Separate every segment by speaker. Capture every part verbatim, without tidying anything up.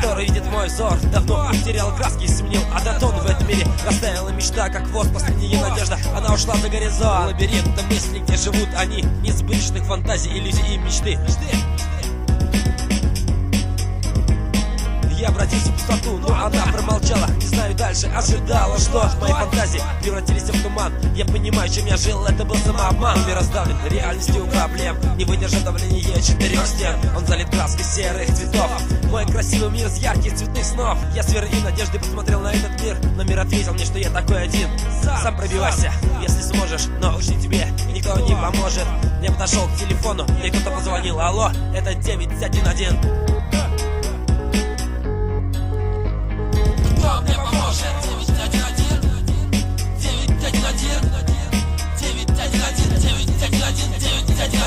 Speaker 1: который видит мой взор. Давно потерял краски и сменил однотон в этом мире. Растаяла мечта, как воск, последняя надежда. Она ушла за горизонт. Лабиринтом мыслей, где живут они, несбыточных фантазий, иллюзий и мечты. Я обратился в пустоту, но она промолчала. Не знаю дальше, ожидала, что мои фантазии превратились в туман. Я понимаю, чем я жил, это был самообман. Мир раздавлен реальностью проблем, не выдержав давления четырех стен. Он залит краской серых цветов, мой красивый мир с ярких цветных снов. Я с верой и надеждой посмотрел на этот мир, но мир ответил мне, что я такой один. Сам пробивайся, если сможешь, но уж тебе никто не поможет. Я подошел к телефону, мне кто-то позвонил. Алло, это девять один один.
Speaker 2: Мне поможет. девять один один, девять один один, девять один один, девять один один, девять один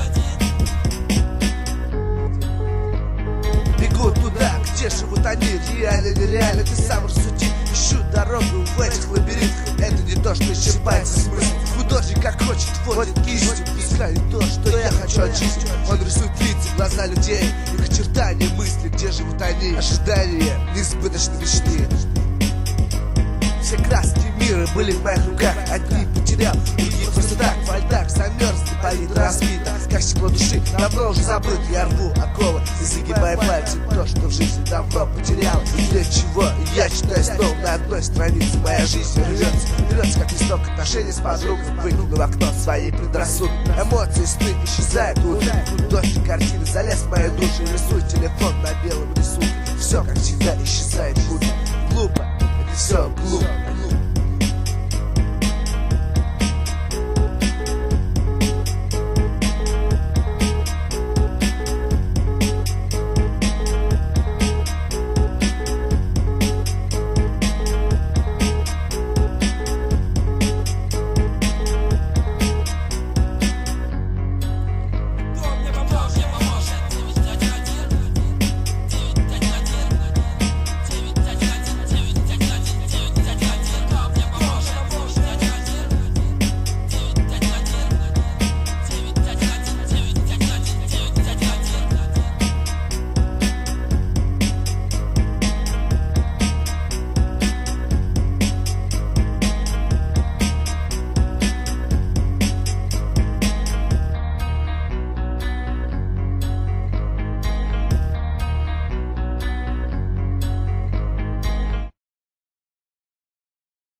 Speaker 2: один.
Speaker 3: Бегу туда, где живут они, реально, нереально, ты сам рассуди. Ищу дорогу в этих лабиринтах, это не то, что исчерпается смысл. Художник как хочет, водит кистью, пускай то, что я хочу от жизни. Он рисует лица, глаза людей, их очертания, мысли, где живут они. Ожидания, несбыточной мечты. Все краски мира были в моих руках, одни потерял, другие просто так. В льдах замерзли, палитра разбита, как стекло души, давно уже забыт. Я рву оковы и загибаю пальцем то, что в жизни давно потерял. И для чего я читаю снова на одной странице. Моя жизнь рвется, рвется, как листок отношений с подругой. Выкину в окно свои предрассудки, эмоции, сны исчезают утро. Дождь картины залез в мою душу, рисую телефон на белом рисунке. Все, как всегда, исчезает будто. Глупо, это все глупо.